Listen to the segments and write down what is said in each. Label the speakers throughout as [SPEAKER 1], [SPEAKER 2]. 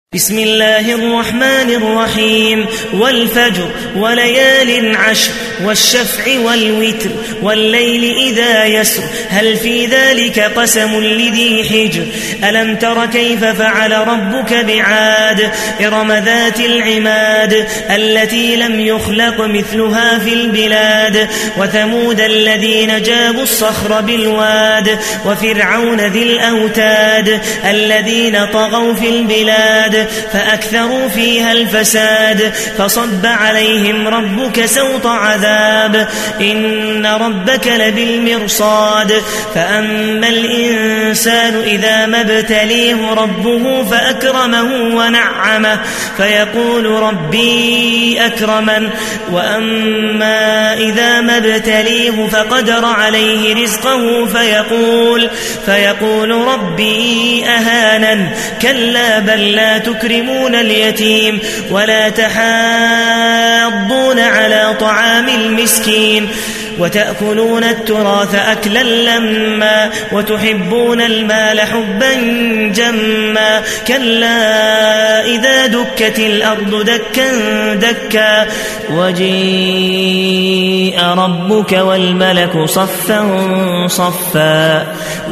[SPEAKER 1] بسم الله الرحمن الرحيم والفجر وليال عشر والشفع والوتر والليل إذا يسر هل في ذلك قسم لذي حجر ألم تر كيف فعل ربك بعاد إرم ذات العماد التي لم يخلق مثلها في البلاد وثمود الذين جابوا الصخر بالواد وفرعون ذي الأوتاد الذين طغوا في البلاد فأكثروا فيها الفساد فصب عليهم ربك سوط عذاب إن ربك لبالمرصاد فأما الإنسان إذا ما ابتليه ربه فأكرمه ونعمه فيقول ربي أكرمن وأما إذا ما ابتليه فقدر عليه رزقه فيقول ربي أهانن كلا بل لا تكرمون اليتيم ولا تحاضون على طعام المسكين وتأكلون التراث أكلا لما وتحبون المال حبا جما كلا إذا دكت الأرض دكا دكا وجيء ربك والملك صفا صفا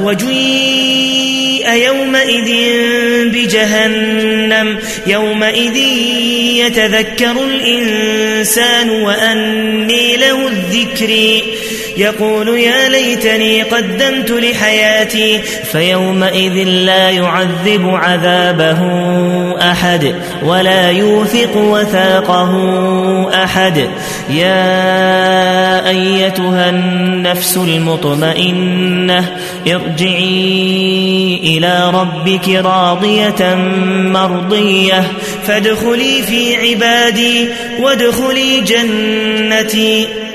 [SPEAKER 1] وجيء يومئذ بجهنم يومئذ يتذكر الإنسان وأني له الذكر يقول يا ليتني قدمت لحياتي فيومئذ لا يعذب عذابه أحد ولا يوثق وثاقه أحد يا أيتها النفس المطمئنة ارجعي إلى ربك راضية مرضية فادخلي في عبادي وادخلي جنتي.